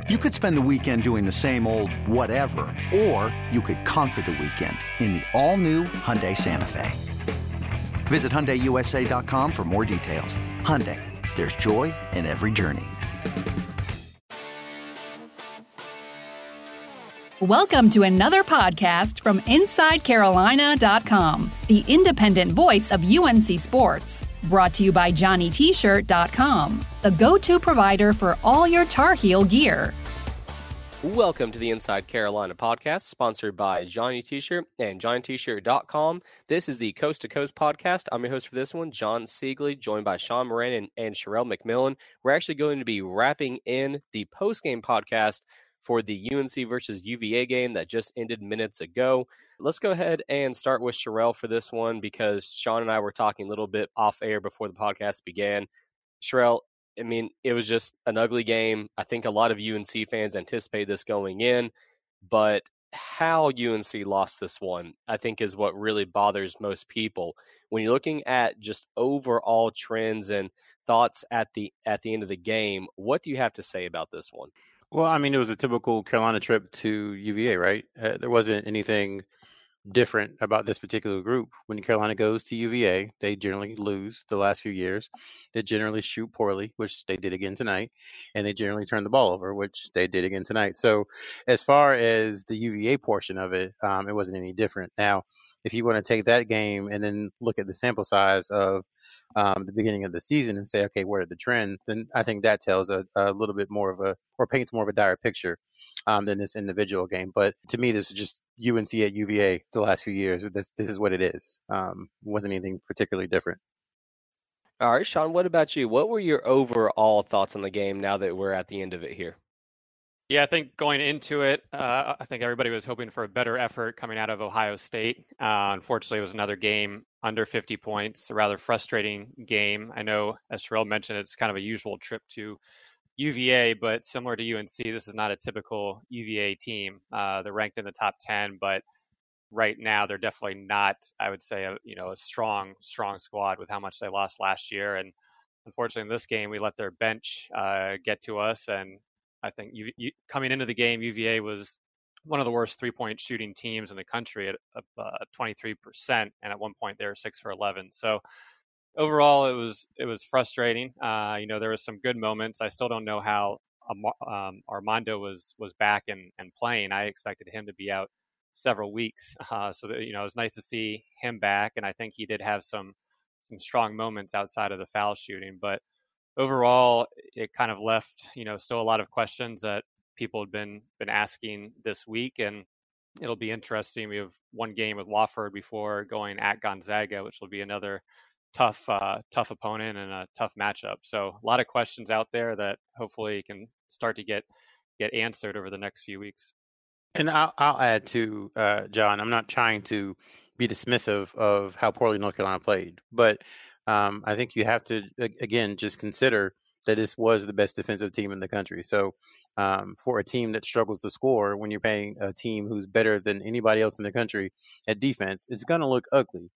You could spend the weekend doing the same old whatever, or you could conquer the weekend in the all-new Hyundai Santa Fe. Visit HyundaiUSA.com for more details. Hyundai, there's joy in every journey. Welcome to another podcast from InsideCarolina.com, the independent voice of UNC Sports. Brought to you by JohnnyT-Shirt.com, the go-to provider for all your Tar Heel gear. Welcome to the Inside Carolina podcast, sponsored by Johnny T-Shirt and JohnnyT-Shirt.com. This is the Coast to Coast podcast. I'm your host for this one, John Siegley, joined by Sean Moran and Sherelle McMillan. We're actually going to be wrapping in the post-game podcast for the UNC versus UVA game that just ended minutes ago. Let's go ahead and start with Sherelle for this one because Sean and I were talking a little bit off air before the podcast began. Sherelle, I mean, it was just an ugly game. I think a lot of UNC fans anticipated this going in, but how UNC lost this one, I think, is what really bothers most people. When you're looking at just overall trends and thoughts at the end of the game, what do you have to say about this one? Well, I mean, it was a typical Carolina trip to UVA, right? There wasn't anything different about this particular group. When Carolina goes to UVA, they generally lose the last few years. They generally shoot poorly, which they did again tonight, and they generally turn the ball over, which they did again tonight. So as far as the UVA portion of it, it wasn't any different. Now, if you want to take that game and then look at the sample size of the beginning of the season and say, okay, where are the trends? Then I think that tells a little bit more of or paints more of a dire picture than this individual game. But to me, this is just UNC at UVA the last few years. This is what it is. Wasn't anything particularly different. All right, Sean, what about you? What were your overall thoughts on the game now that we're at the end of it here? Yeah, I think going into it, I think everybody was hoping for a better effort coming out of Ohio State. Unfortunately, it was another game under 50 points, a rather frustrating game. I know, as Sherelle mentioned, it's kind of a usual trip to UVA, but similar to UNC, this is not a typical UVA team. They're ranked in the top 10, but right now they're definitely not, I would say, a strong squad with how much they lost last year. And unfortunately, in this game, we let their bench get to us. And I think coming into the game, UVA was one of the worst three-point shooting teams in the country at 23%, and at one point they were 6 for 11. So overall, it was frustrating. There were some good moments. I still don't know how Armando was back and playing. I expected him to be out several weeks. So that, it was nice to see him back, and I think he did have some strong moments outside of the foul shooting. But overall, it kind of left, still a lot of questions that people had been asking this week, and it'll be interesting. We have one game with Wofford before going at Gonzaga, which will be another tough opponent and a tough matchup. So a lot of questions out there that hopefully can start to get answered over the next few weeks. And I'll add to John. I'm not trying to be dismissive of how poorly North Carolina played, but I think you have to again just consider that this was the best defensive team in the country. So for a team that struggles to score when you're playing a team who's better than anybody else in the country at defense, it's going to look ugly.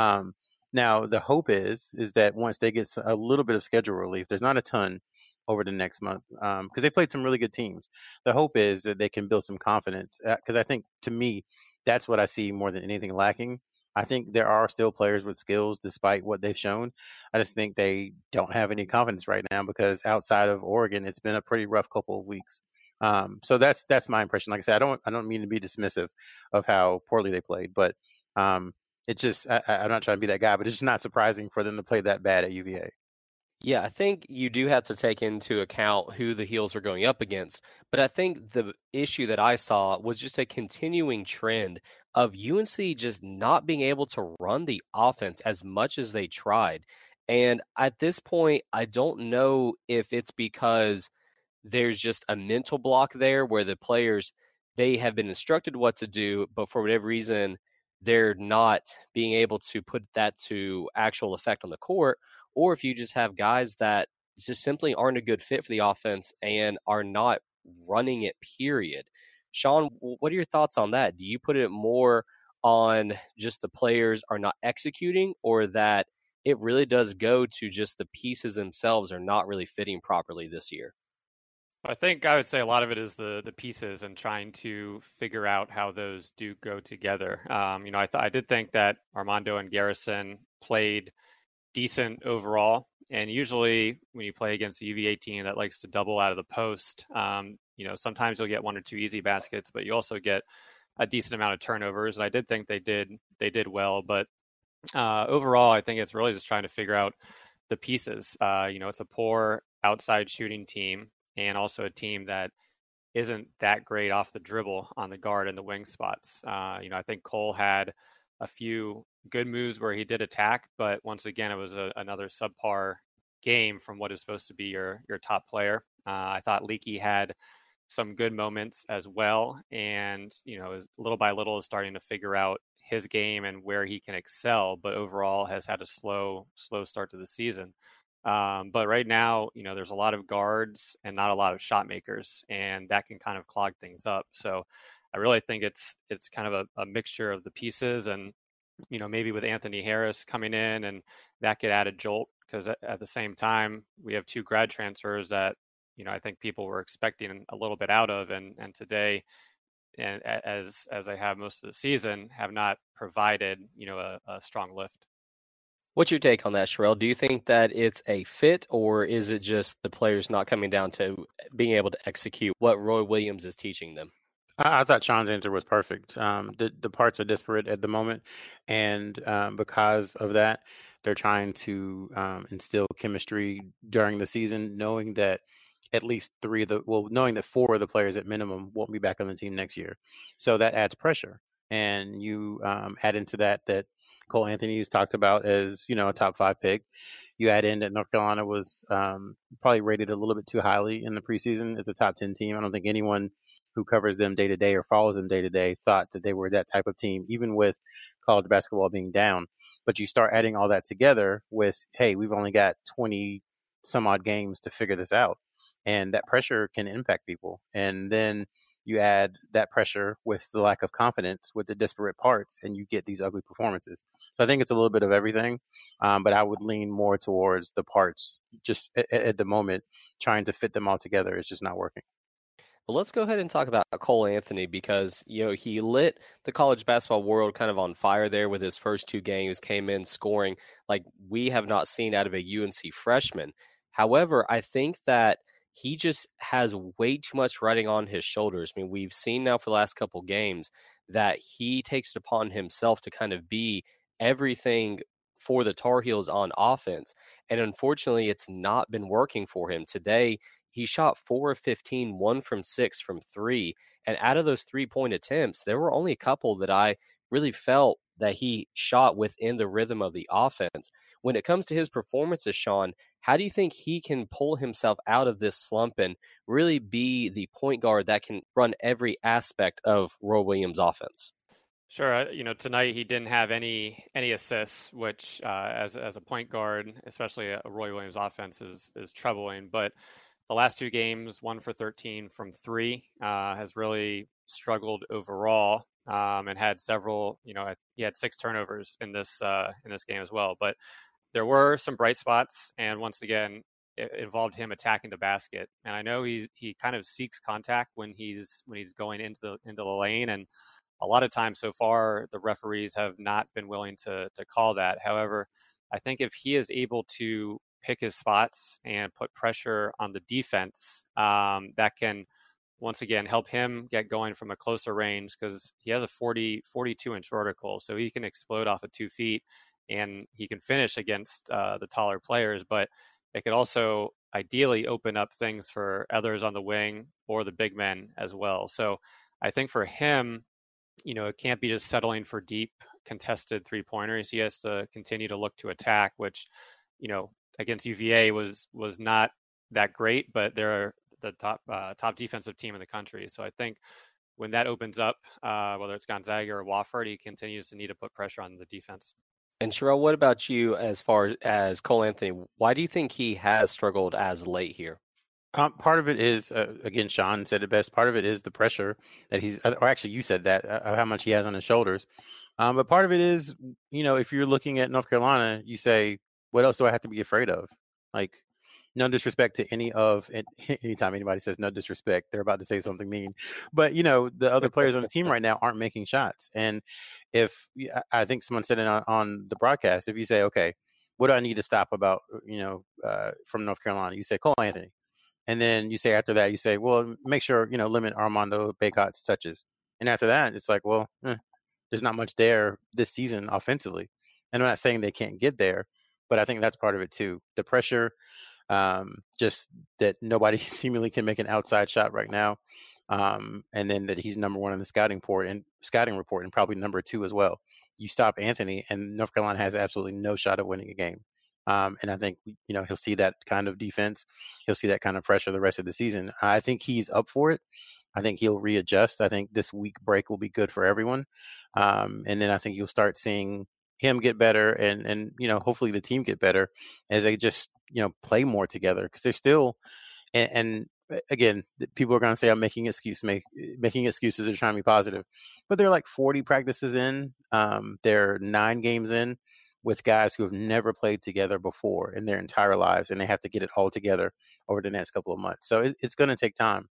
Now, the hope is that once they get a little bit of schedule relief, there's not a ton over the next month because they played some really good teams. The hope is that they can build some confidence because I think, to me, that's what I see more than anything lacking. I think there are still players with skills despite what they've shown. I just think they don't have any confidence right now because outside of Oregon, it's been a pretty rough couple of weeks. So that's my impression. Like I said, I don't mean to be dismissive of how poorly they played, but it's just I'm not trying to be that guy, but it's just not surprising for them to play that bad at UVA. Yeah, I think you do have to take into account who the Heels are going up against. But I think the issue that I saw was just a continuing trend of UNC just not being able to run the offense as much as they tried. And at this point, I don't know if it's because there's just a mental block there where the players, they have been instructed what to do, but for whatever reason, they're not being able to put that to actual effect on the court, or if you just have guys that just simply aren't a good fit for the offense and are not running it, period. Sean, what are your thoughts on that? Do you put it more on just the players are not executing, or that it really does go to just the pieces themselves are not really fitting properly this year? I think I would say a lot of it is the pieces and trying to figure out how those do go together. I did think that Armando and Garrison played decent overall. And usually when you play against a UVA team that likes to double out of the post, sometimes you'll get one or two easy baskets, but you also get a decent amount of turnovers. And I did think they did well. But overall, I think it's really just trying to figure out the pieces. It's a poor outside shooting team and also a team that isn't that great off the dribble on the guard and the wing spots. I think Cole had a few good moves where he did attack, but once again, it was another subpar game from what is supposed to be your top player. I thought Leaky had some good moments as well, and little by little is starting to figure out his game and where he can excel, but overall has had a slow start to the season. But right now, there's a lot of guards and not a lot of shot makers, and that can kind of clog things up. So I really think it's kind of a mixture of the pieces, and maybe with Anthony Harris coming in, and that could add a jolt, because at the same time we have two grad transfers that I think people were expecting a little bit out of, and today, and as they have most of the season, have not provided a strong lift. What's your take on that, Sherelle? Do you think that it's a fit, or is it just the players not coming down to being able to execute what Roy Williams is teaching them? I thought Sean's answer was perfect. The parts are disparate at the moment, and because of that, they're trying to instill chemistry during the season, knowing that at least knowing that 4 of the players at minimum won't be back on the team next year. So that adds pressure. And you add into that Cole Anthony is talked about as, a top 5 pick. You add in that North Carolina was probably rated a little bit too highly in the preseason as a top 10 team. I don't think anyone who covers them day to day or follows them day to day thought that they were that type of team, even with college basketball being down. But you start adding all that together with, hey, we've only got 20 some odd games to figure this out. And that pressure can impact people. And then you add that pressure with the lack of confidence with the disparate parts, and you get these ugly performances. So I think it's a little bit of everything, but I would lean more towards the parts. Just at the moment, trying to fit them all together is just not working. Well, let's go ahead and talk about Cole Anthony, because he lit the college basketball world kind of on fire there with his first 2 games, came in scoring like we have not seen out of a UNC freshman. However, I think that he just has way too much riding on his shoulders. I mean, we've seen now for the last couple games that he takes it upon himself to kind of be everything for the Tar Heels on offense. And unfortunately, it's not been working for him. Today, he shot 4 of 15, 1 from 6 from 3. And out of those 3-point attempts, there were only a couple that I really felt that he shot within the rhythm of the offense. When it comes to his performances, Sean, how do you think he can pull himself out of this slump and really be the point guard that can run every aspect of Roy Williams' offense? Sure. Tonight he didn't have any assists, which as a point guard, especially a Roy Williams offense, is troubling. But the last 2 games, 1 for 13 from 3, has really struggled overall, and had several. He had 6 turnovers in this game as well. But there were some bright spots, and once again, it involved him attacking the basket. And I know he kind of seeks contact when he's going into the lane, and a lot of times so far the referees have not been willing to call that. However, I think if he is able to pick his spots and put pressure on the defense, that can once again help him get going from a closer range, because he has a 42-inch vertical, so he can explode off of 2 feet. And he can finish against the taller players, but it could also ideally open up things for others on the wing or the big men as well. So I think for him, it can't be just settling for deep contested 3-pointers. He has to continue to look to attack, which, against UVA was not that great, but they're the top defensive team in the country. So I think when that opens up, whether it's Gonzaga or Wofford, he continues to need to put pressure on the defense. And Sherelle, what about you as far as Cole Anthony? Why do you think he has struggled as late here? Part of it is, again, Sean said it best, part of it is the pressure that or actually you said that, how much he has on his shoulders. But part of it is, if you're looking at North Carolina, you say, what else do I have to be afraid of? Like, no disrespect to anytime anybody says no disrespect, they're about to say something mean. But, the other players on the team right now aren't making shots. And I think someone said it on the broadcast, if you say, okay, what do I need to stop about, from North Carolina? You say Cole Anthony. And then you say after that, you say, well, make sure, limit Armando Bacot's touches. And after that, it's like, well, there's not much there this season offensively. And I'm not saying they can't get there, but I think that's part of it too. The pressure, just that nobody seemingly can make an outside shot right now. And then that he's number one in the scouting report and probably number two as well. You stop Anthony and North Carolina has absolutely no shot at winning a game. And I think, he'll see that kind of defense. He'll see that kind of pressure the rest of the season. I think he's up for it. I think he'll readjust. I think this week break will be good for everyone. And then I think you'll start seeing him get better and hopefully the team get better as they just, play more together, because they're still, and again, people are going to say I'm making excuses or trying to be positive, but they're like 40 practices in. They're 9 games in with guys who have never played together before in their entire lives, and they have to get it all together over the next couple of months. So it's going to take time.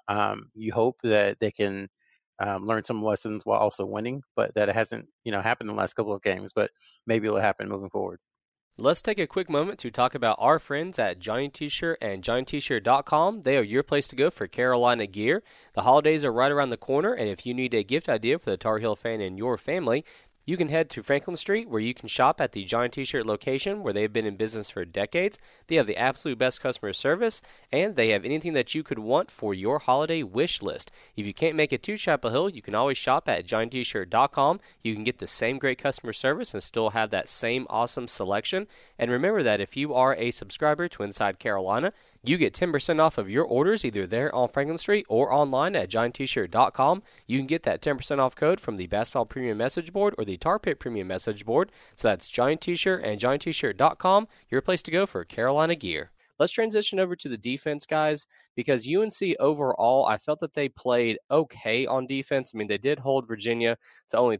You hope that they can learn some lessons while also winning, but that it hasn't, happened in the last couple of games, but maybe it'll happen moving forward. Let's take a quick moment to talk about our friends at Johnny T-Shirt and JohnnyT-Shirt.com. They are your place to go for Carolina gear. The holidays are right around the corner, and if you need a gift idea for the Tar Heel fan in your family, you can head to Franklin Street, where you can shop at the Johnny T-Shirt location, where they've been in business for decades. They have the absolute best customer service, and they have anything that you could want for your holiday wish list. If you can't make it to Chapel Hill, you can always shop at JohnnyT-Shirt.com. You can get the same great customer service and still have that same awesome selection. And remember that if you are a subscriber to Inside Carolina, you get 10% off of your orders either there on Franklin Street or online at JohnnyT-Shirt.com. You can get that 10% off code from the Basketball Premium Message Board or the Tar Pit Premium Message Board. So that's Johnny T-Shirt and JohnnyT-Shirt.com, your place to go for Carolina gear. Let's transition over to the defense, guys, because UNC overall, I felt that they played okay on defense. I mean, they did hold Virginia to only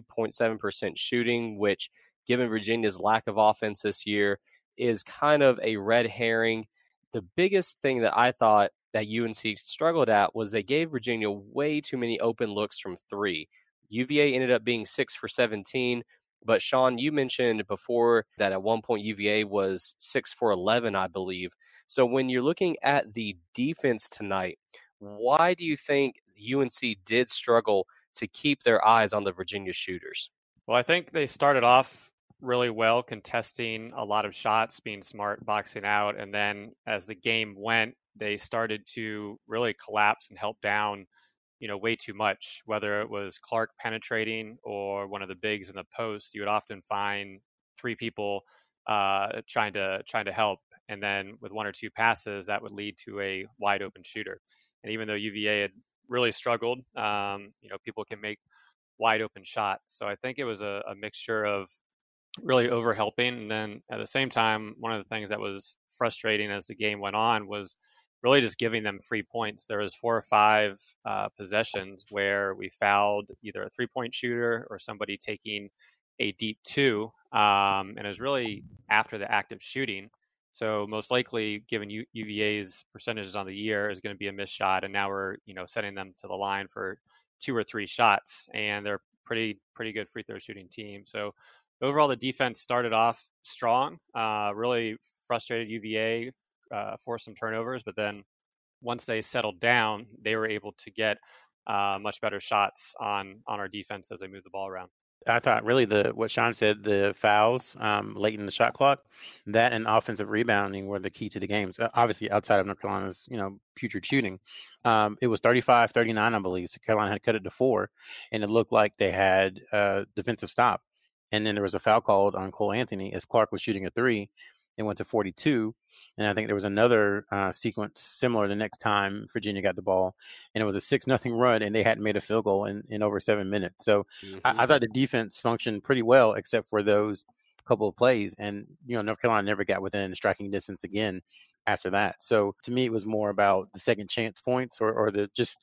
32.7% shooting, which, given Virginia's lack of offense this year, is kind of a red herring. The biggest thing that I thought that UNC struggled at was they gave Virginia way too many open looks from 3. UVA ended up being 6 for 17. But Sean, you mentioned before that at one point UVA was 6 for 11, I believe. So when you're looking at the defense tonight, why do you think UNC did struggle to keep their eyes on the Virginia shooters? Well, I think they started off really well, contesting a lot of shots, being smart, boxing out. And then as the game went, they started to really collapse and help down, way too much. Whether it was Clark penetrating or one of the bigs in the post, you would often find 3 people trying to help. And then with 1 or 2 passes, that would lead to a wide open shooter. And even though UVA had really struggled, people can make wide open shots. So I think it was a mixture of really overhelping. And then at the same time, one of the things that was frustrating as the game went on was really just giving them free points. There was 4 or 5 possessions where we fouled either a 3-point shooter or somebody taking a deep 2. And it was really after the active shooting. So most likely, given UVA's percentages on the year, is going to be a missed shot. And now we're, setting them to the line for 2 or 3 shots. And they're pretty good free throw shooting team. So overall, the defense started off strong, really frustrated UVA, forced some turnovers, but then once they settled down, they were able to get much better shots on our defense as they moved the ball around. I thought really what Sean said, the fouls late in the shot clock, that and offensive rebounding were the key to the games. Obviously, outside of North Carolina's, putrid shooting, it was 35-39, I believe. So Carolina had cut it to 4, and it looked like they had a defensive stop. And then there was a foul called on Cole Anthony as Clark was shooting a 3. It went to 42. And I think there was another sequence similar the next time Virginia got the ball. And it was a 6-0 run, and they hadn't made a field goal in over 7 minutes. So I thought the defense functioned pretty well, except for those couple of plays. And, North Carolina never got within striking distance again after that. So to me, it was more about the second chance points or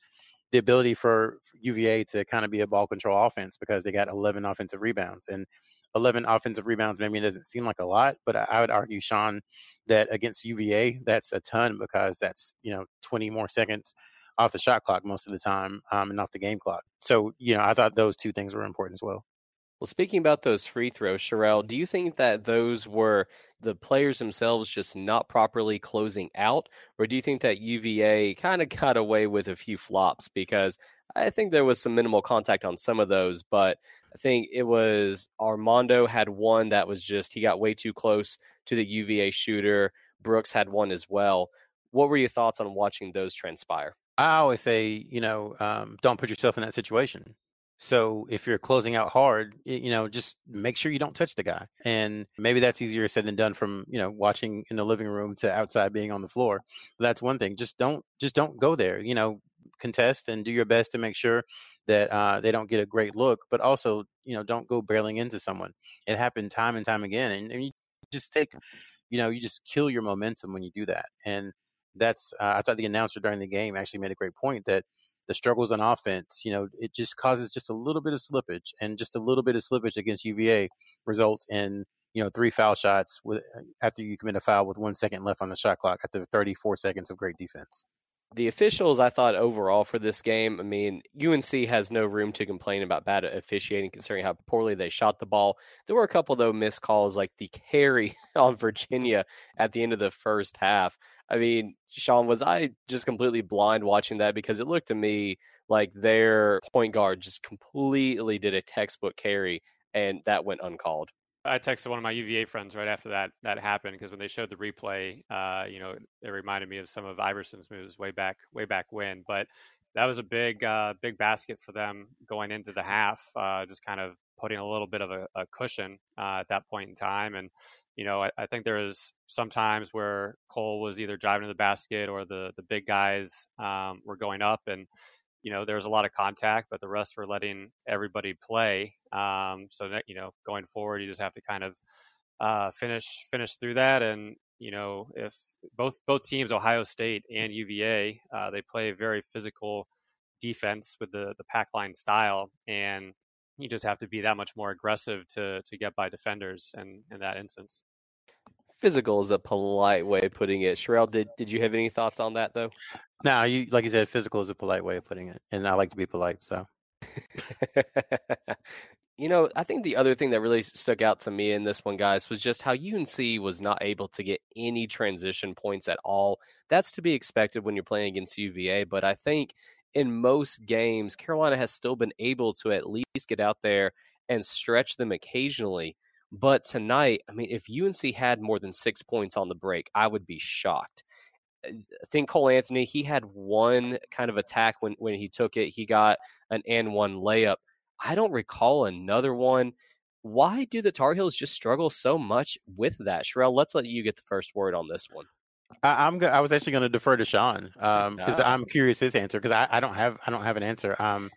the ability for UVA to kind of be a ball control offense, because they got 11 offensive rebounds. And 11 offensive rebounds maybe doesn't seem like a lot, but I would argue, Sean, that against UVA, that's a ton because that's, 20 more seconds off the shot clock most of the time, and off the game clock. So, I thought those two things were important as well. Well, speaking about those free throws, Sherrell, do you think that those were the players themselves just not properly closing out, or do you think that UVA kind of got away with a few flops? Because I think there was some minimal contact on some of those, but I think it was Armando had one that was just, he got way too close to the UVA shooter. Brooks had one as well. What were your thoughts on watching those transpire? I always say, don't put yourself in that situation. So if you're closing out hard, just make sure you don't touch the guy. And maybe that's easier said than done from, watching in the living room to outside being on the floor. But that's one thing. Just don't go there, contest and do your best to make sure that they don't get a great look, but also, don't go barreling into someone. It happened time and time again. And you just you just kill your momentum when you do that. And that's, I thought the announcer during the game actually made a great point that the struggles on offense, it just causes just a little bit of slippage, and just a little bit of slippage against UVA results in, 3 foul shots after you commit a foul with 1 second left on the shot clock after 34 seconds of great defense. The officials, I thought overall for this game, I mean, UNC has no room to complain about bad officiating considering how poorly they shot the ball. There were a couple, though, missed calls like the carry on Virginia at the end of the first half. I mean, Sean, was I just completely blind watching that? Because it looked to me like their point guard just completely did a textbook carry, and that went uncalled. I texted one of my UVA friends right after that happened, because when they showed the replay, it reminded me of some of Iverson's moves way back when. But that was a big basket for them going into the half, just kind of putting a little bit of a cushion at that point in time. And I think there was some times where Cole was either driving to the basket or the big guys were going up, and there was a lot of contact, but the rest were letting everybody play. So that, going forward, you just have to kind of finish through that. And, if both teams, Ohio State and UVA, they play a very physical defense with the pack line style. And you just have to be that much more aggressive to get by defenders in that instance. Physical is a polite way of putting it. Sherrell, did you have any thoughts on that, though? No, like you said, physical is a polite way of putting it, and I like to be polite, so. I think the other thing that really stuck out to me in this one, guys, was just how UNC was not able to get any transition points at all. That's to be expected when you're playing against UVA, but I think in most games, Carolina has still been able to at least get out there and stretch them occasionally. But tonight, I mean, if UNC had more than 6 points on the break, I would be shocked. I think Cole Anthony, he had one kind of attack when he took it. He got an and one layup. I don't recall another one. Why do the Tar Heels just struggle so much with that? Sherrell, let's let you get the first word on this one. I was actually going to defer to Sean because I'm curious his answer, because I don't have an answer.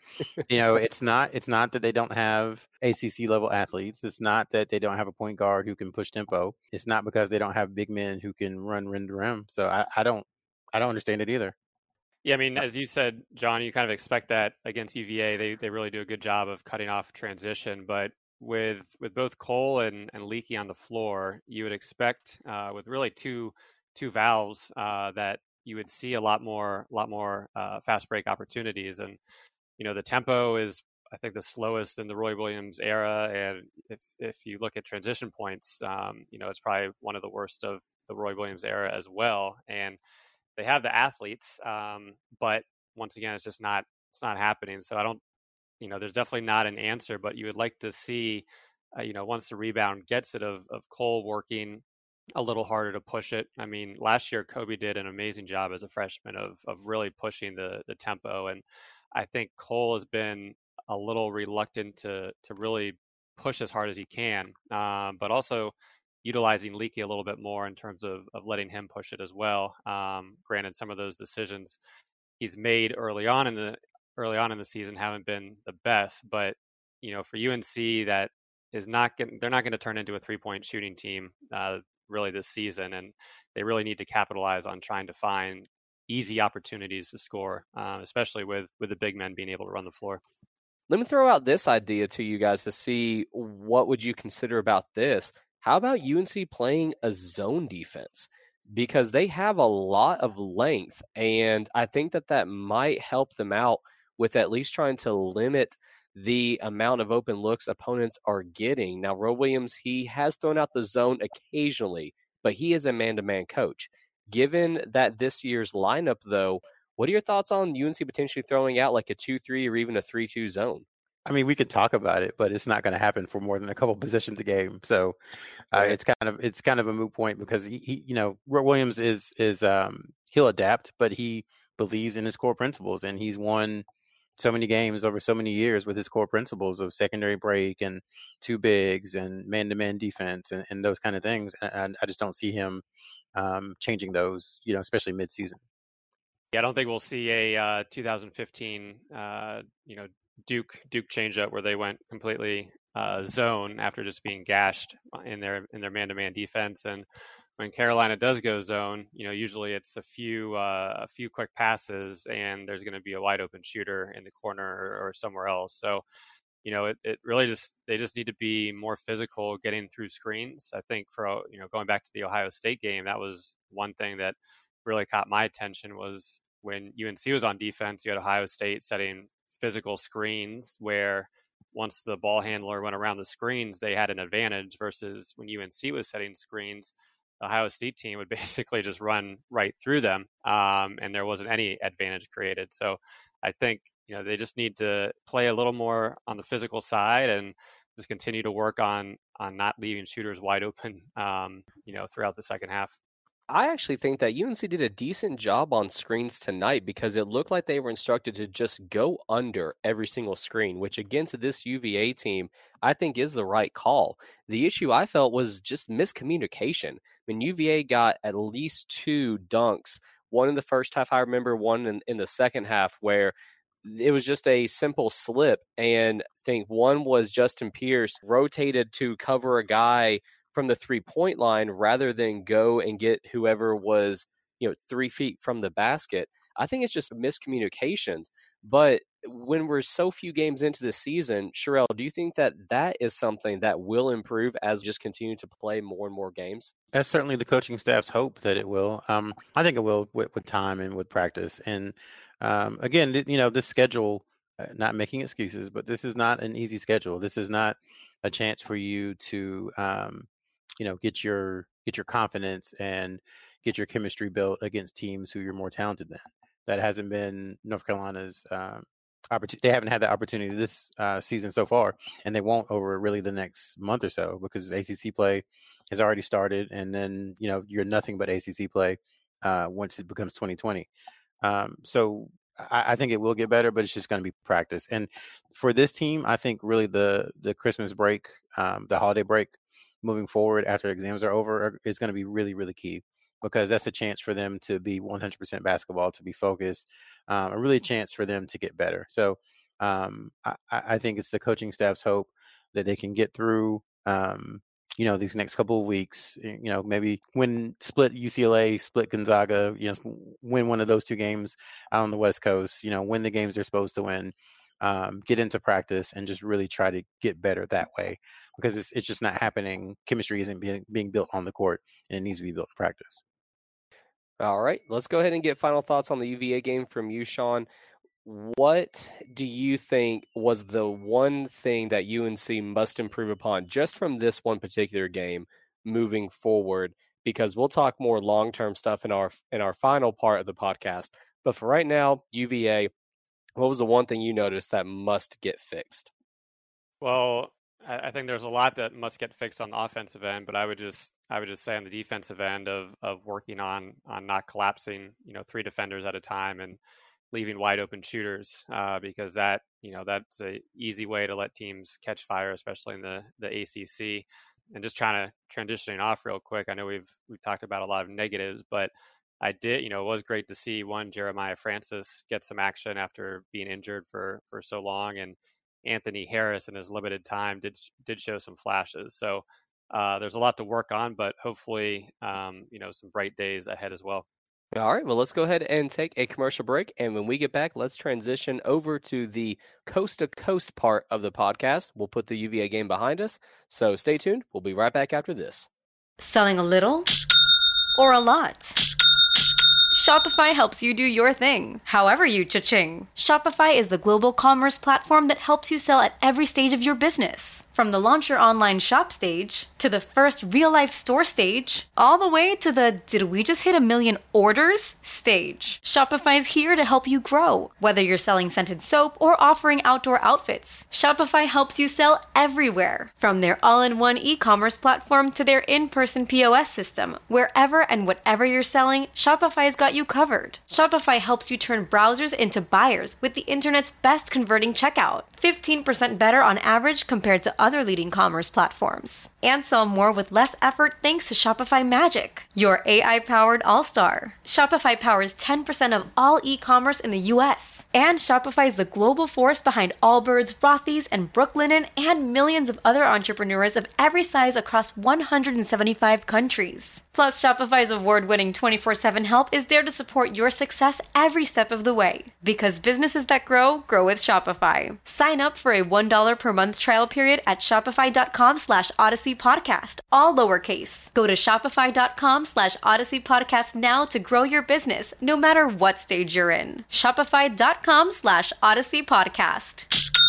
It's not that they don't have ACC level athletes. It's not that they don't have a point guard who can push tempo. It's not because they don't have big men who can run rim to rim. So I don't understand it either. Yeah, I mean, as you said, John, you kind of expect that against UVA. They really do a good job of cutting off transition, but with both Cole and Leaky on the floor, you would expect with really two valves that you would see a lot more fast break opportunities. And the tempo is, I think, the slowest in the Roy Williams era, and if you look at transition points, it's probably one of the worst of the Roy Williams era as well. And they have the athletes, but once again, it's not happening. So I don't, there's definitely not an answer, but you would like to see once the rebound gets it, of Cole working a little harder to push it. I mean, last year Kobe did an amazing job as a freshman of really pushing the tempo, and I think Cole has been a little reluctant to really push as hard as he can, but also utilizing Leaky a little bit more in terms of letting him push it as well. Granted, some of those decisions he's made early on in the season haven't been the best, but for UNC, that is they're not going to turn into a 3-point shooting team really this season, and they really need to capitalize on trying to find easy opportunities to score, especially with the big men being able to run the floor. Let me throw out this idea to you guys to see what would you consider about this. How about UNC playing a zone defense? Because they have a lot of length, and I think that might help them out with at least trying to limit the amount of open looks opponents are getting. Now, Roy Williams, he has thrown out the zone occasionally, but he is a man-to-man coach. Given that this year's lineup, though, what are your thoughts on UNC potentially throwing out like a 2-3 or even a 3-2 zone? I mean, we could talk about it, but it's not going to happen for more than a couple possessions a game. So Right. it's kind of a moot point because he Roy Williams is he'll adapt, but he believes in his core principles, and he's won so many games over so many years with his core principles of secondary break and two bigs and man-to-man defense and those kind of things. And I just don't see him changing those, especially mid-season. Yeah, I don't think we'll see a 2015, Duke changeup where they went completely zone after just being gashed in their man-to-man defense. And when Carolina does go zone, usually it's a few quick passes and there's going to be a wide open shooter in the corner or somewhere else. So, it really they just need to be more physical getting through screens. I think for going back to the Ohio State game, that was one thing that really caught my attention was when UNC was on defense. You had Ohio State setting physical screens where once the ball handler went around the screens, they had an advantage versus when UNC was setting screens, the Ohio State team would basically just run right through them, and there wasn't any advantage created. So I think, they just need to play a little more on the physical side and just continue to work on not leaving shooters wide open, throughout the second half. I actually think that UNC did a decent job on screens tonight because it looked like they were instructed to just go under every single screen, which against this UVA team, I think is the right call. The issue I felt was just miscommunication. I mean, UVA got at least 2 dunks, one in the first half, I remember one in the second half, where it was just a simple slip. And I think one was Justin Pierce rotated to cover a guy from the 3-point line rather than go and get whoever was, 3 feet from the basket. I think it's just miscommunications. But when we're so few games into the season, Sherelle, do you think that is something that will improve as we just continue to play more and more games? That's certainly the coaching staff's hope that it will. I think it will with time and with practice. And again, this schedule, not making excuses, but this is not an easy schedule. This is not a chance for you to get your confidence and get your chemistry built against teams who you're more talented than. That hasn't been North Carolina's opportunity. They haven't had that opportunity this season so far, and they won't over really the next month or so because ACC play has already started, and then you're nothing but ACC play once it becomes 2020. So I think it will get better, but it's just going to be practice. And for this team, I think really the Christmas break, the holiday break, moving forward after exams are over is going to be really, really key because that's a chance for them to be 100% basketball, to be focused, a really chance for them to get better. So I think it's the coaching staff's hope that they can get through, these next couple of weeks, maybe split UCLA, split Gonzaga, win one of those 2 games out on the West Coast, win the games they're supposed to win, get into practice and just really try to get better that way because it's just not happening. Chemistry isn't being built on the court, and it needs to be built in practice. All right, let's go ahead and get final thoughts on the UVA game from you, Sean. What do you think was the one thing that UNC must improve upon just from this one particular game moving forward? Because we'll talk more long-term stuff in our final part of the podcast. But for right now, UVA, what was the one thing you noticed that must get fixed? Well, I think there's a lot that must get fixed on the offensive end, but I would just say on the defensive end of working on not collapsing, 3 defenders at a time and leaving wide open shooters, because that's a easy way to let teams catch fire, especially in the ACC. And just trying to transitioning off real quick. I know we've talked about a lot of negatives, but I did, it was great to see Jeremiah Francis get some action after being injured for so long, and Anthony Harris in his limited time did show some flashes. So there's a lot to work on, but hopefully, some bright days ahead as well. All right, well, let's go ahead and take a commercial break. And when we get back, let's transition over to the coast to coast part of the podcast. We'll put the UVA game behind us. So stay tuned. We'll be right back after this. Selling a little or a lot? Shopify helps you do your thing, however you cha-ching. Shopify is the global commerce platform that helps you sell at every stage of your business. From the launch your online shop stage, to the first real-life store stage, all the way to the did we just hit 1 million orders stage. Shopify's here to help you grow. Whether you're selling scented soap or offering outdoor outfits, Shopify helps you sell everywhere. From their all-in-one e-commerce platform to their in-person POS system, wherever and whatever you're selling, Shopify's got you covered. Shopify helps you turn browsers into buyers with the internet's best converting checkout. 15% better on average compared to other leading commerce platforms. And sell more with less effort thanks to Shopify Magic, your AI-powered all-star. Shopify powers 10% of all e-commerce in the US. And Shopify is the global force behind Allbirds, Rothy's, and Brooklinen, and millions of other entrepreneurs of every size across 175 countries. Plus, Shopify's award-winning 24/7 help is there to support your success every step of the way. Because businesses that grow, grow with Shopify. Sign up for a $1 per month trial period at shopify.com/Odyssey Podcast, all lowercase. Go to shopify.com/Odyssey Podcast now to grow your business, no matter what stage you're in. Shopify.com/Odyssey Podcast.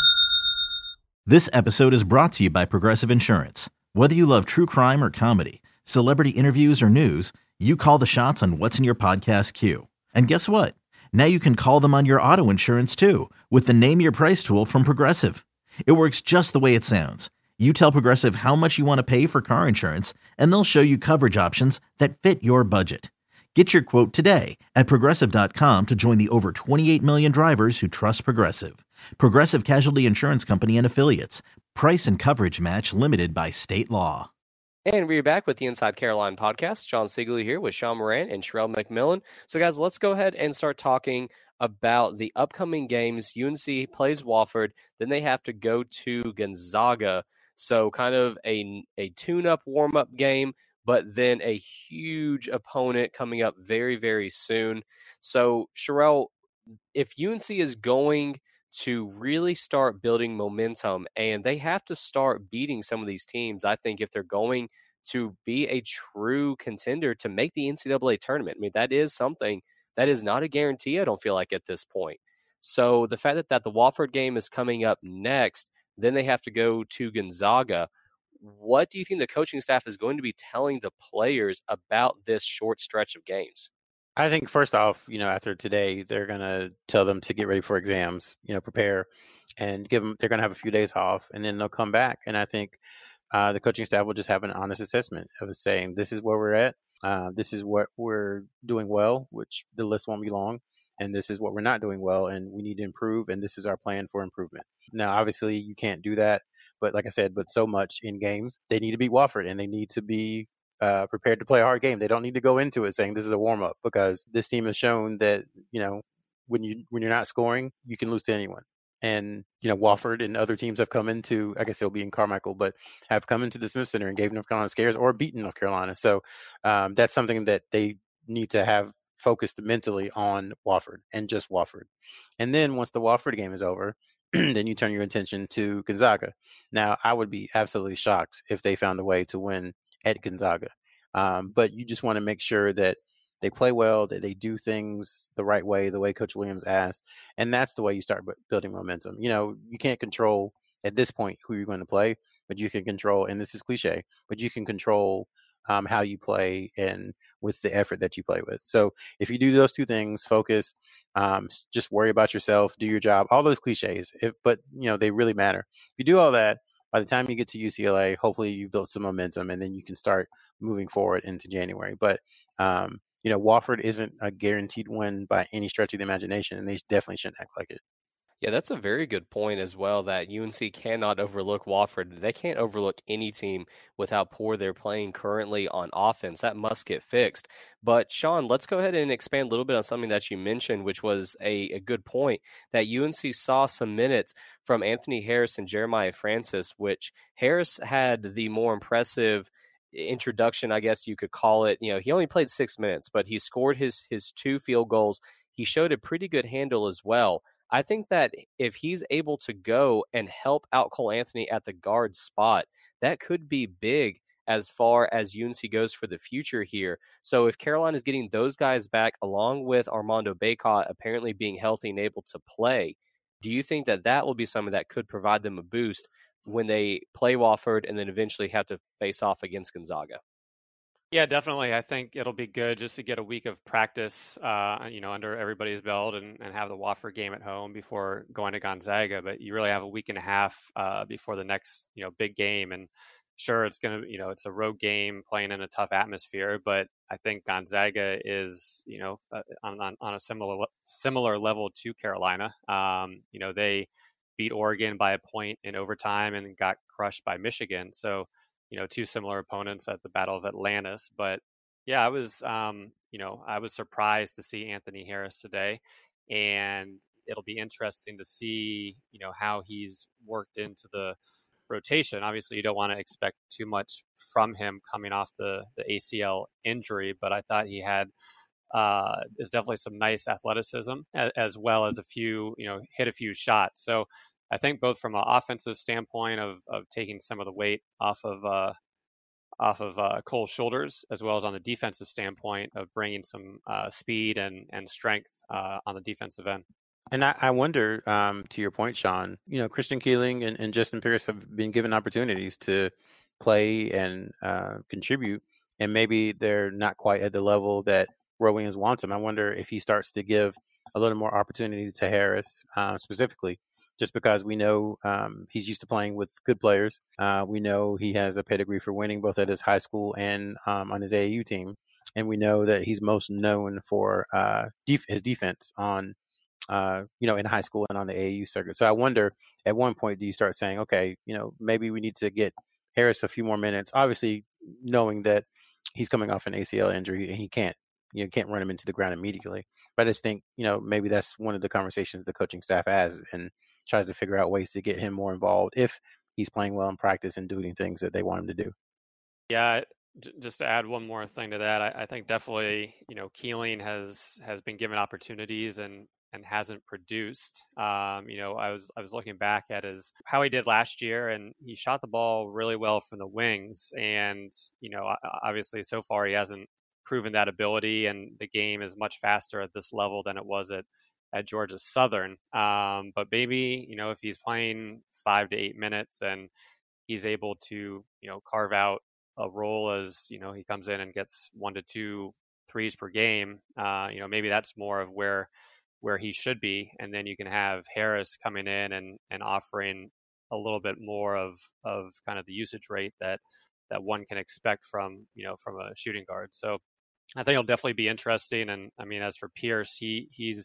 This episode is brought to you by Progressive Insurance. Whether you love true crime or comedy, celebrity interviews or news, you call the shots on what's in your podcast queue. And guess what? Now you can call them on your auto insurance too, with the Name Your Price tool from Progressive. It works just the way it sounds. You tell Progressive how much you want to pay for car insurance, and they'll show you coverage options that fit your budget. Get your quote today at Progressive.com to join the over 28 million drivers who trust Progressive. Progressive Casualty Insurance Company and Affiliates. Price and coverage match limited by state law. And we're back with the Inside Carolina podcast. John Siegley here with Sean Moran and Sherelle McMillan. So, guys, let's go ahead and start talking about the upcoming games. UNC plays Wofford, then they have to go to Gonzaga. So, kind of a tune-up, warm-up game, but then a huge opponent coming up very, very soon. So, Sherelle, if UNC is going to really start building momentum, and they have to start beating some of these teams, I think, if they're going to be a true contender to make the NCAA tournament. I mean, that is something that is not a guarantee, I don't feel like, at this point. So the fact that the Wofford game is coming up next, then they have to go to Gonzaga. What do you think the coaching staff is going to be telling the players about this short stretch of games? I think first off, after today, they're going to tell them to get ready for exams, prepare and they're going to have a few days off, and then they'll come back. And I think the coaching staff will just have an honest assessment of saying, this is where we're at. This is what we're doing well, which the list won't be long. And this is what we're not doing well, and we need to improve. And this is our plan for improvement. Now, obviously, you can't do that. But like I said, so much in games, they need to beat Wofford, and they need to be prepared to play a hard game. They don't need to go into it saying this is a warm up, because this team has shown that, when you're not scoring, you can lose to anyone. And, Wofford and other teams have come into, I guess they'll be in Carmichael, but have come into the Smith Center and gave North Carolina scares or beaten North Carolina. So that's something that they need to have focused mentally on Wofford and just Wofford. And then once the Wofford game is over, then you turn your attention to Gonzaga. Now, I would be absolutely shocked if they found a way to win at Gonzaga. But you just want to make sure that they play well, that they do things the right way, the way Coach Williams asked. And that's the way you start building momentum. You can't control at this point who you're going to play, but you can control, and this is cliche, but you can control how you play and with the effort that you play with. So if you do those two things, focus, just worry about yourself, do your job, all those cliches, but they really matter. If you do all that, by the time you get to UCLA, hopefully you've built some momentum, and then you can start moving forward into January. But, Wofford isn't a guaranteed win by any stretch of the imagination, and they definitely shouldn't act like it. Yeah, that's a very good point as well, that UNC cannot overlook Wofford. They can't overlook any team with how poor they're playing currently on offense. That must get fixed. But, Sean, let's go ahead and expand a little bit on something that you mentioned, which was a good point, that UNC saw some minutes from Anthony Harris and Jeremiah Francis, which Harris had the more impressive introduction, I guess you could call it. He only played 6 minutes, but he scored his 2 field goals. He showed a pretty good handle as well. I think that if he's able to go and help out Cole Anthony at the guard spot, that could be big as far as UNC goes for the future here. So if Carolina is getting those guys back, along with Armando Bacot apparently being healthy and able to play, do you think that that will be something that could provide them a boost when they play Wofford and then eventually have to face off against Gonzaga? Yeah, definitely. I think it'll be good just to get a week of practice, under everybody's belt and have the Wofford game at home before going to Gonzaga. But you really have a week and a half before the next, big game. And sure, it's going to, it's a road game playing in a tough atmosphere, but I think Gonzaga is, on a similar level to Carolina. They beat Oregon by a point in overtime and got crushed by Michigan. So, two similar opponents at the Battle of Atlantis. But yeah, I was surprised to see Anthony Harris today, and it'll be interesting to see, how he's worked into the rotation. Obviously, you don't want to expect too much from him coming off the ACL injury, but I thought he had there's definitely some nice athleticism as well as hit a few shots. So I think both from an offensive standpoint of taking some of the weight off of Cole's shoulders, as well as on the defensive standpoint of bringing some speed and strength on the defensive end. And I wonder, to your point, Sean, Christian Keeling and Justin Pierce have been given opportunities to play and contribute, and maybe they're not quite at the level that Roy Williams wants them. I wonder if he starts to give a little more opportunity to Harris specifically, just because we know he's used to playing with good players. We know he has a pedigree for winning both at his high school and on his AAU team. And we know that he's most known for his defense on in high school and on the AAU circuit. So I wonder, at one point, do you start saying, okay, maybe we need to get Harris a few more minutes, obviously knowing that he's coming off an ACL injury and he can't run him into the ground immediately. But I just think, maybe that's one of the conversations the coaching staff has and tries to figure out ways to get him more involved if he's playing well in practice and doing things that they want him to do. Yeah, just to add one more thing to that, I think definitely, Keeling has been given opportunities and hasn't produced. I was looking back at how he did last year, and he shot the ball really well from the wings. And, obviously so far he hasn't proven that ability, and the game is much faster at this level than it was at Georgia Southern. But maybe, if he's playing 5 to 8 minutes and he's able to, carve out a role as, he comes in and gets 1 to 2 threes per game, maybe that's more of where he should be. And then you can have Harris coming in and offering a little bit more of kind of the usage rate that one can expect from a shooting guard. So I think it'll definitely be interesting. And I mean, as for Pierce, he's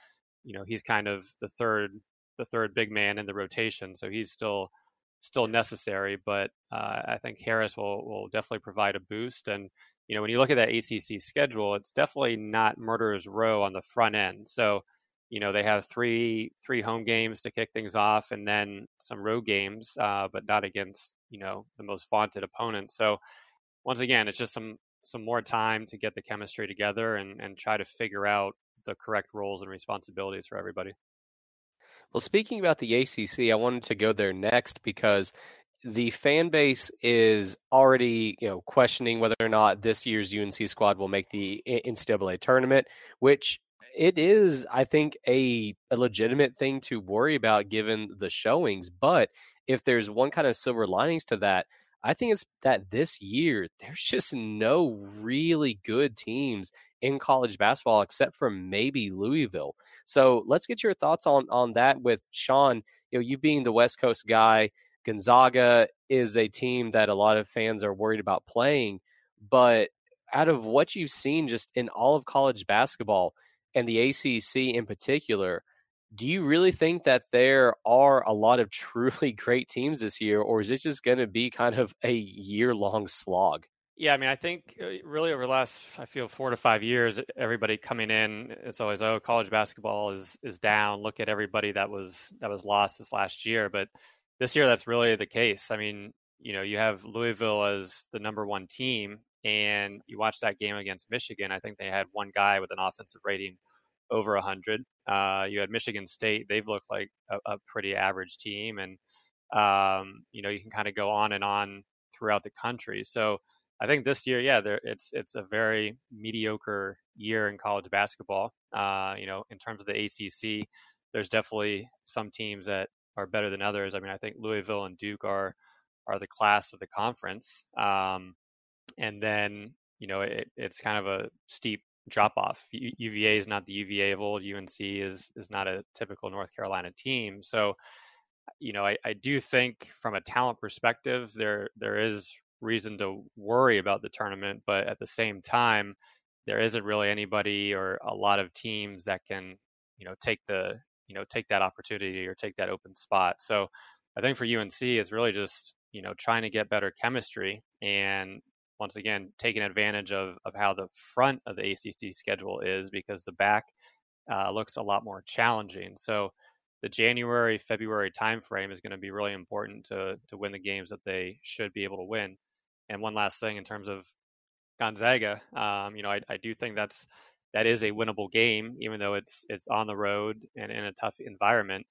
kind of the third big man in the rotation. So he's still necessary, but I think Harris will definitely provide a boost. And when you look at that ACC schedule, it's definitely not murderer's row on the front end. So, they have three home games to kick things off, and then some road games, but not against, the most vaunted opponents. So once again, it's just some more time to get the chemistry together and try to figure out the correct roles and responsibilities for everybody. Well, speaking about the ACC, I wanted to go there next because the fan base is already, questioning whether or not this year's UNC squad will make the NCAA tournament, which it is, I think, a legitimate thing to worry about given the showings. But if there's one kind of silver linings to that, I think it's that this year, there's just no really good teams in college basketball except for maybe Louisville. So let's get your thoughts on that with Sean. You being the West Coast guy, Gonzaga is a team that a lot of fans are worried about playing. But out of what you've seen just in all of college basketball and the ACC in particular, do you really think that there are a lot of truly great teams this year, or is it just going to be kind of a year-long slog? Yeah, I mean, I think really over the last, 4 to 5 years, everybody coming in, it's always, college basketball is down. Look at everybody that was lost this last year. But this year, that's really the case. I mean, you have Louisville as the number one team, and you watch that game against Michigan. I think they had one guy with an offensive rating over 100. You had Michigan State. They've looked like a pretty average team. And, you can kind of go on and on throughout the country. So I think this year, it's a very mediocre year in college basketball. In terms of the ACC, there's definitely some teams that are better than others. I mean, I think Louisville and Duke are the class of the conference. And then, it's kind of a steep drop off. UVA is not the UVA of old. UNC is not a typical North Carolina team. So, I do think from a talent perspective, there is reason to worry about the tournament, but at the same time, there isn't really anybody or a lot of teams that can, take that opportunity or take that open spot. So I think for UNC, it's really just, trying to get better chemistry and once again, taking advantage of how the front of the ACC schedule is, because the back looks a lot more challenging. So the January, February timeframe is going to be really important to win the games that they should be able to win. And one last thing in terms of Gonzaga, I do think that is a winnable game, even though it's on the road and in a tough environment.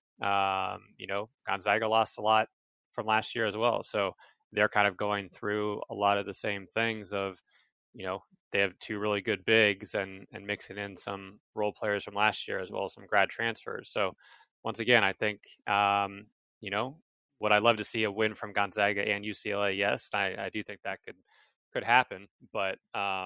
Gonzaga lost a lot from last year as well. So they're kind of going through a lot of the same things of, they have two really good bigs and mixing in some role players from last year as well as some grad transfers. So once again, I think, would I love to see a win from Gonzaga and UCLA? Yes, I do think that could happen, but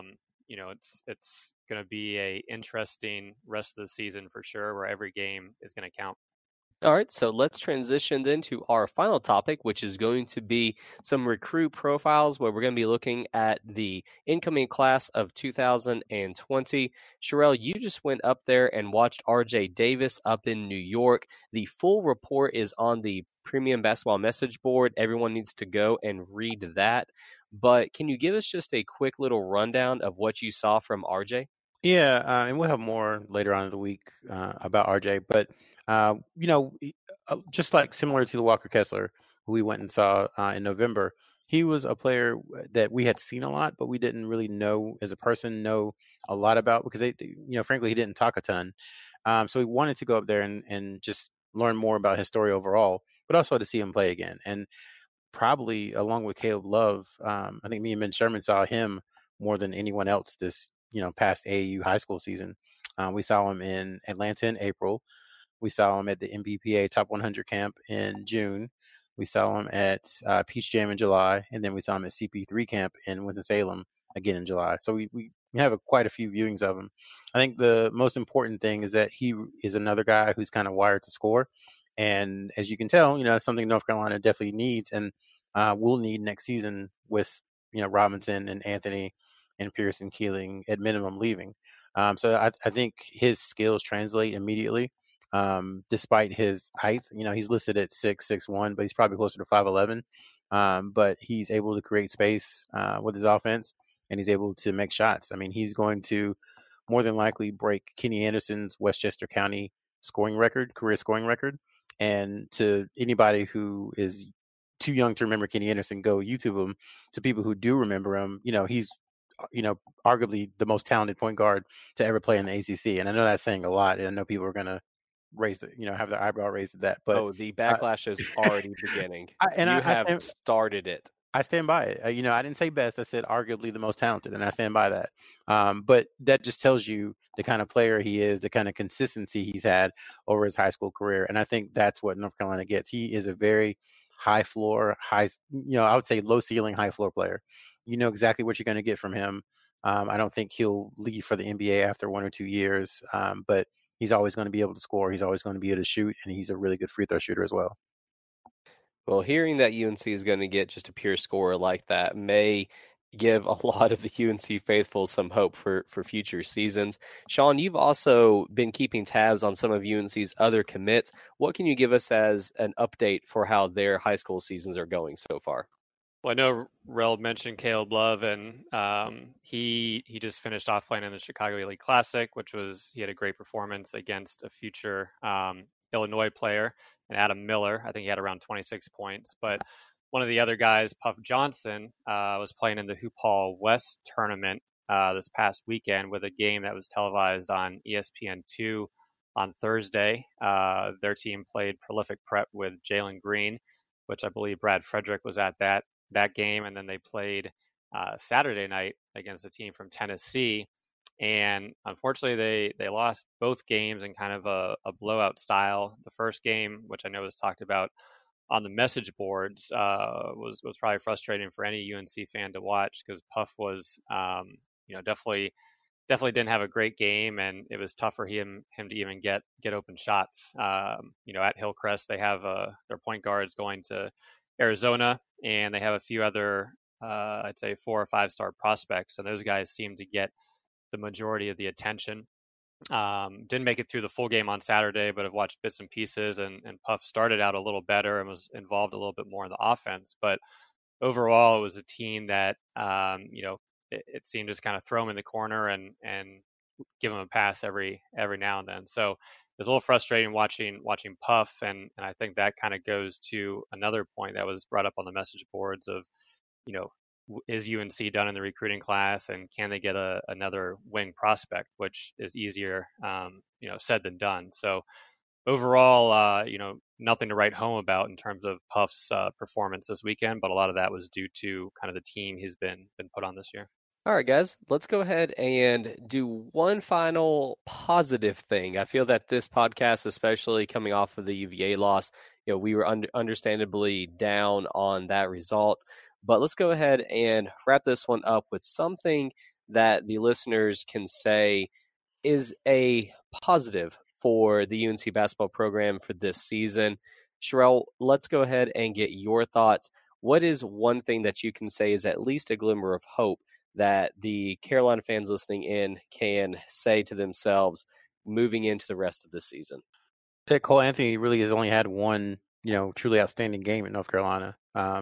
it's going to be a interesting rest of the season for sure, where every game is going to count. All right, so let's transition then to our final topic, which is going to be some recruit profiles, where we're going to be looking at the incoming class of 2020. Sherelle, you just went up there and watched RJ Davis up in New York. The full report is on the Premium Basketball message board. Everyone needs to go and read that. But can you give us just a quick little rundown of what you saw from RJ? Yeah, and we'll have more later on in the week about RJ. But, just like similar to the Walker Kessler, who we went and saw in November, he was a player that we had seen a lot, but we didn't really know as a person, know a lot about, because frankly, he didn't talk a ton. So we wanted to go up there and just learn more about his story overall, but also to see him play again. And probably along with Caleb Love, I think me and Ben Sherman saw him more than anyone else this past AAU high school season. We saw him in Atlanta in April. We saw him at the NBPA Top 100 camp in June. We saw him at Peach Jam in July, and then we saw him at CP3 camp in Winston-Salem again in July. So we have quite a few viewings of him. I think the most important thing is that he is another guy who's kind of wired to score. And as you can tell, something North Carolina definitely needs and will need next season with, Robinson and Anthony and Pearson Keeling at minimum leaving. So I think his skills translate immediately. Despite his height, he's listed at 6'1", but he's probably closer to 5'11". But he's able to create space with his offense, and he's able to make shots. I mean, he's going to more than likely break Kenny Anderson's Westchester County career scoring record. And to anybody who is too young to remember Kenny Anderson, go YouTube him. To people who do remember him, he's arguably the most talented point guard to ever play in the ACC. And I know that's saying a lot, and I know people are going to have their eyebrow raised at that. But the backlash is already beginning. You have started it. I stand by it. I didn't say best. I said arguably the most talented, and I stand by that. But that just tells you the kind of player he is, the kind of consistency he's had over his high school career. And I think that's what North Carolina gets. He is a very high floor, I would say low ceiling, high floor player. You know exactly what you're going to get from him. I don't think he'll leave for the NBA after 1 or 2 years, but he's always going to be able to score. He's always going to be able to shoot, and he's a really good free throw shooter as well. Well, hearing that UNC is going to get just a pure scorer like that may give a lot of the UNC faithful some hope for future seasons. Sean, you've also been keeping tabs on some of UNC's other commits. What can you give us as an update for how their high school seasons are going so far? Well, I know Rel mentioned Caleb Love, and he just finished off playing in the Chicago Elite Classic, he had a great performance against a future Illinois player, and Adam Miller. I think he had around 26 points. But one of the other guys, Puff Johnson, was playing in the Hoop Hall West tournament this past weekend with a game that was televised on ESPN2 on Thursday. Their team played Prolific Prep with Jalen Green, which I believe Brad Frederick was at that game. And then they played Saturday night against a team from Tennessee. And unfortunately, they lost both games in kind of a blowout style. The first game, which I know was talked about on the message boards, was probably frustrating for any UNC fan to watch because Puff was, definitely didn't have a great game, and it was tough for him to even get open shots. At Hillcrest, they have their point guards going to Arizona, and they have a few other, I'd say 4 or 5 star prospects, and those guys seem to get the majority of the attention. Didn't make it through the full game on Saturday, but I've watched bits and pieces, and Puff started out a little better and was involved a little bit more in the offense. But overall, it was a team that, it seemed to just kind of throw him in the corner and give him a pass every now and then. So it was a little frustrating watching Puff, and I think that kind of goes to another point that was brought up on the message boards of, is UNC done in the recruiting class, and can they get another wing prospect, which is easier, said than done. So overall, nothing to write home about in terms of Puff's performance this weekend, but a lot of that was due to kind of the team he's been put on this year. All right, guys, let's go ahead and do one final positive thing. I feel that this podcast, especially coming off of the UVA loss, we were understandably down on that result. But let's go ahead and wrap this one up with something that the listeners can say is a positive for the UNC basketball program for this season. Sherelle, let's go ahead and get your thoughts. What is one thing that you can say is at least a glimmer of hope that the Carolina fans listening in can say to themselves moving into the rest of the season? Cole Anthony really has only had one, truly outstanding game at North Carolina.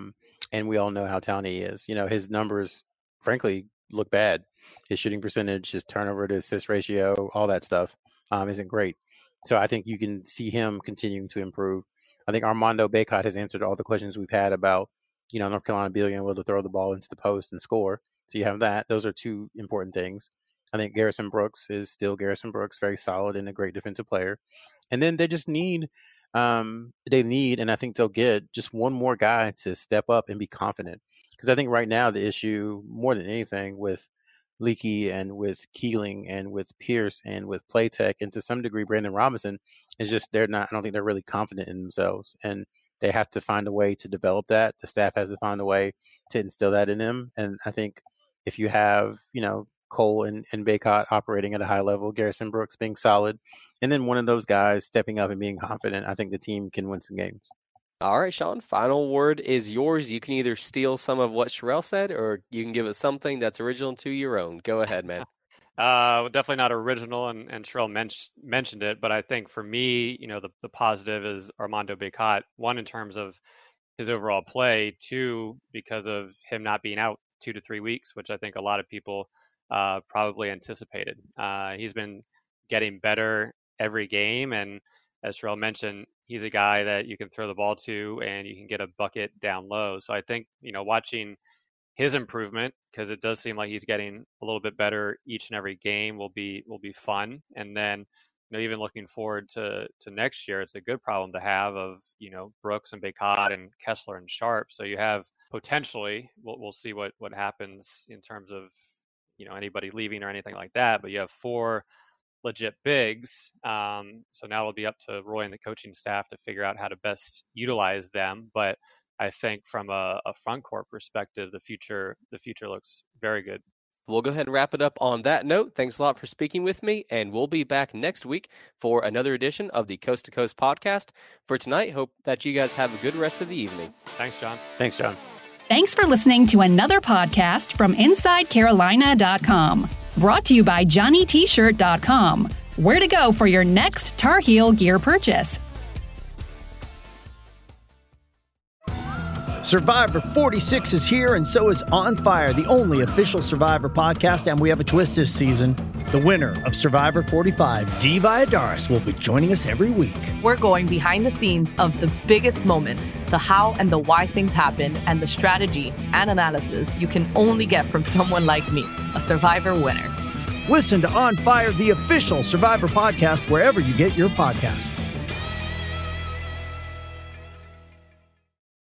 And we all know how talented he is. His numbers, frankly, look bad. His shooting percentage, his turnover to assist ratio, all that stuff isn't great. So I think you can see him continuing to improve. I think Armando Bacot has answered all the questions we've had about, North Carolina being able to throw the ball into the post and score. So you have that. Those are 2 important things. I think Garrison Brooks is still Garrison Brooks, very solid and a great defensive player. And then they just need, and I think they'll get just one more guy to step up and be confident. Because I think right now the issue, more than anything, with Leakey and with Keeling and with Pierce and with Playtech and to some degree Brandon Robinson is just I don't think they're really confident in themselves. And they have to find a way to develop that. The staff has to find a way to instill that in them. And I think if you have, Cole and Bacot operating at a high level, Garrison Brooks being solid, and then one of those guys stepping up and being confident, I think the team can win some games. All right, Sean, final word is yours. You can either steal some of what Sherelle said, or you can give us something that's original to your own. Go ahead, man. Definitely not original, and Sherelle mentioned it, but I think for me, the positive is Armando Bacot. 1, in terms of his overall play. 2, because of him not being out 2 to 3 weeks, which I think a lot of people probably anticipated. He's been getting better every game, and as Sherelle mentioned, he's a guy that you can throw the ball to and you can get a bucket down low. So I think, watching his improvement, because it does seem like he's getting a little bit better each and every game, will be fun. And then, even looking forward to next year, it's a good problem to have of, Brooks and Bacot and Kessler and Sharp. So you have potentially, we'll see what happens in terms of, anybody leaving or anything like that, but you have 4 legit bigs. So now it'll be up to Roy and the coaching staff to figure out how to best utilize them. But I think from a front court perspective, the future looks very good. We'll go ahead and wrap it up on that note. Thanks a lot for speaking with me, and we'll be back next week for another edition of the Coast to Coast podcast. For tonight, hope that you guys have a good rest of the evening. Thanks, John. Thanks, John. Thanks for listening to another podcast from InsideCarolina.com. Brought to you by JohnnyT-shirt.com. Where to go for your next Tar Heel gear purchase. Survivor 46 is here, and so is On Fire, the only official Survivor podcast, and we have a twist this season. The winner of Survivor 45, Dee Valladares, will be joining us every week. We're going behind the scenes of the biggest moments, the how and the why things happen, and the strategy and analysis you can only get from someone like me, a Survivor winner. Listen to On Fire, the official Survivor podcast, wherever you get your podcasts.